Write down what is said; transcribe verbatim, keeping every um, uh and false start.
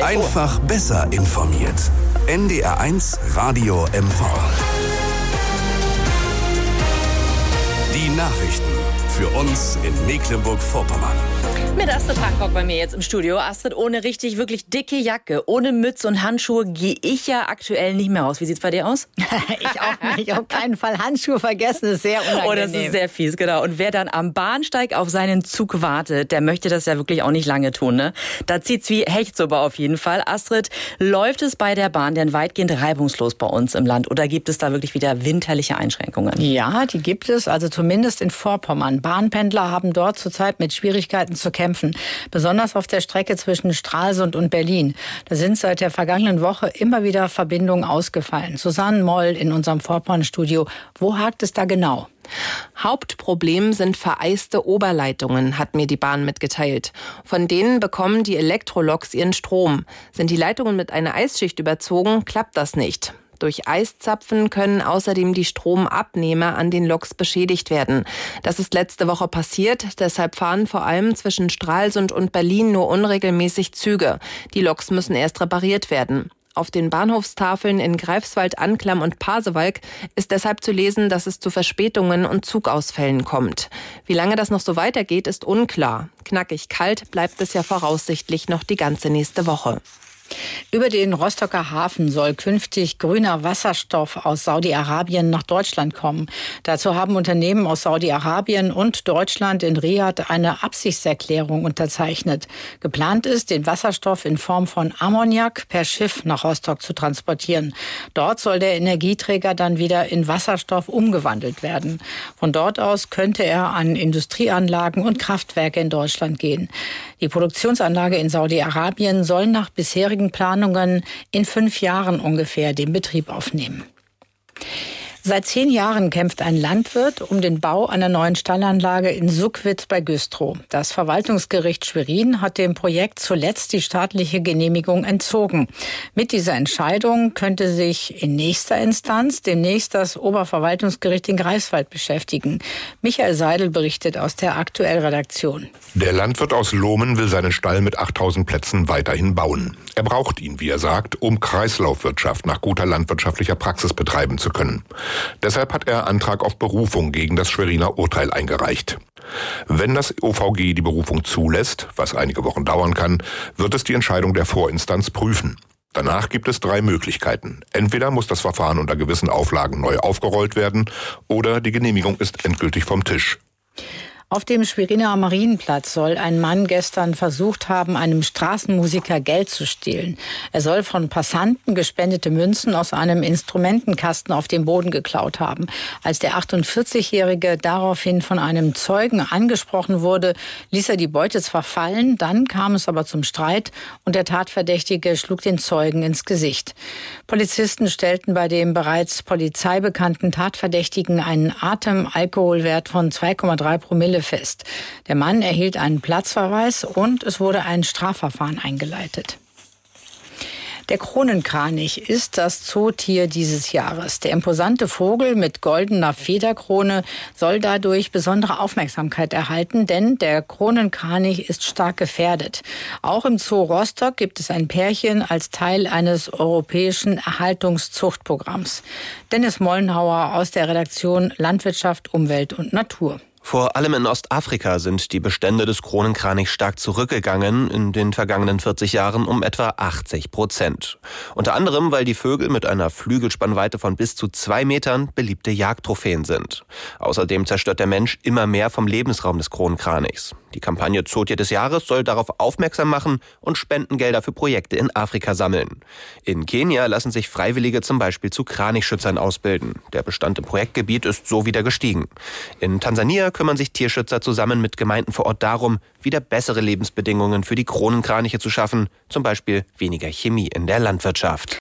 Einfach besser informiert. N D R eins Radio M V. Die Nachrichten für uns in Mecklenburg-Vorpommern. Mit Astrid Hancock bei mir jetzt im Studio. Astrid, ohne richtig, wirklich dicke Jacke, ohne Mütze und Handschuhe gehe ich ja aktuell nicht mehr raus. Wie sieht's bei dir aus? Ich auch nicht. Auf keinen Fall Handschuhe vergessen, ist sehr unangenehm. Oh, das ist sehr fies, genau. Und wer dann am Bahnsteig auf seinen Zug wartet, der möchte das ja wirklich auch nicht lange tun, ne? Da zieht's wie Hechtsuppe auf jeden Fall. Astrid, läuft es bei der Bahn denn weitgehend reibungslos bei uns im Land? Oder gibt es da wirklich wieder winterliche Einschränkungen? Ja, die gibt es, also zumindest in Vorpommern. Bahnpendler haben dort zurzeit mit Schwierigkeiten zu kämpfen. Besonders auf der Strecke zwischen Stralsund und Berlin. Da sind seit der vergangenen Woche immer wieder Verbindungen ausgefallen. Susanne Moll in unserem Vorpommern-Studio. Wo hakt es da genau? Hauptproblem sind vereiste Oberleitungen, hat mir die Bahn mitgeteilt. Von denen bekommen die Elektroloks ihren Strom. Sind die Leitungen mit einer Eisschicht überzogen, klappt das nicht. Durch Eiszapfen können außerdem die Stromabnehmer an den Loks beschädigt werden. Das ist letzte Woche passiert, deshalb fahren vor allem zwischen Stralsund und Berlin nur unregelmäßig Züge. Die Loks müssen erst repariert werden. Auf den Bahnhofstafeln in Greifswald, Anklam und Pasewalk ist deshalb zu lesen, dass es zu Verspätungen und Zugausfällen kommt. Wie lange das noch so weitergeht, ist unklar. Knackig kalt bleibt es ja voraussichtlich noch die ganze nächste Woche. Über den Rostocker Hafen soll künftig grüner Wasserstoff aus Saudi-Arabien nach Deutschland kommen. Dazu haben Unternehmen aus Saudi-Arabien und Deutschland in Riad eine Absichtserklärung unterzeichnet. Geplant ist, den Wasserstoff in Form von Ammoniak per Schiff nach Rostock zu transportieren. Dort soll der Energieträger dann wieder in Wasserstoff umgewandelt werden. Von dort aus könnte er an Industrieanlagen und Kraftwerke in Deutschland gehen. Die Produktionsanlage in Saudi-Arabien soll nach bisherigen Planungen in fünf Jahren ungefähr den Betrieb aufnehmen. Seit zehn Jahren kämpft ein Landwirt um den Bau einer neuen Stallanlage in Suckwitz bei Güstrow. Das Verwaltungsgericht Schwerin hat dem Projekt zuletzt die staatliche Genehmigung entzogen. Mit dieser Entscheidung könnte sich in nächster Instanz demnächst das Oberverwaltungsgericht in Greifswald beschäftigen. Michael Seidel berichtet aus der Aktuell-Redaktion. Der Landwirt aus Lohmen will seinen Stall mit achttausend Plätzen weiterhin bauen. Er braucht ihn, wie er sagt, um Kreislaufwirtschaft nach guter landwirtschaftlicher Praxis betreiben zu können. Deshalb hat er Antrag auf Berufung gegen das Schweriner Urteil eingereicht. Wenn das O V G die Berufung zulässt, was einige Wochen dauern kann, wird es die Entscheidung der Vorinstanz prüfen. Danach gibt es drei Möglichkeiten. Entweder muss das Verfahren unter gewissen Auflagen neu aufgerollt werden oder die Genehmigung ist endgültig vom Tisch. Auf dem Schweriner Marienplatz soll ein Mann gestern versucht haben, einem Straßenmusiker Geld zu stehlen. Er soll von Passanten gespendete Münzen aus einem Instrumentenkasten auf dem Boden geklaut haben. Als der achtundvierzigjährige daraufhin von einem Zeugen angesprochen wurde, ließ er die Beute zwar fallen, dann kam es aber zum Streit und der Tatverdächtige schlug den Zeugen ins Gesicht. Polizisten stellten bei dem bereits polizeibekannten Tatverdächtigen einen Atemalkoholwert von zwei Komma drei Promille fest. Der Mann erhielt einen Platzverweis und es wurde ein Strafverfahren eingeleitet. Der Kronenkranich ist das Zootier dieses Jahres. Der imposante Vogel mit goldener Federkrone soll dadurch besondere Aufmerksamkeit erhalten, denn der Kronenkranich ist stark gefährdet. Auch im Zoo Rostock gibt es ein Pärchen als Teil eines europäischen Erhaltungszuchtprogramms. Dennis Mollenhauer aus der Redaktion Landwirtschaft, Umwelt und Natur. Vor allem in Ostafrika sind die Bestände des Kronenkranichs stark zurückgegangen, in den vergangenen vierzig Jahren um etwa achtzig Prozent. Unter anderem, weil die Vögel mit einer Flügelspannweite von bis zu zwei Metern beliebte Jagdtrophäen sind. Außerdem zerstört der Mensch immer mehr vom Lebensraum des Kronenkranichs. Die Kampagne Zootier des Jahres soll darauf aufmerksam machen und Spendengelder für Projekte in Afrika sammeln. In Kenia lassen sich Freiwillige zum Beispiel zu Kranichschützern ausbilden. Der Bestand im Projektgebiet ist so wieder gestiegen. In Tansania kümmern sich Tierschützer zusammen mit Gemeinden vor Ort darum, wieder bessere Lebensbedingungen für die Kronenkraniche zu schaffen, zum Beispiel weniger Chemie in der Landwirtschaft.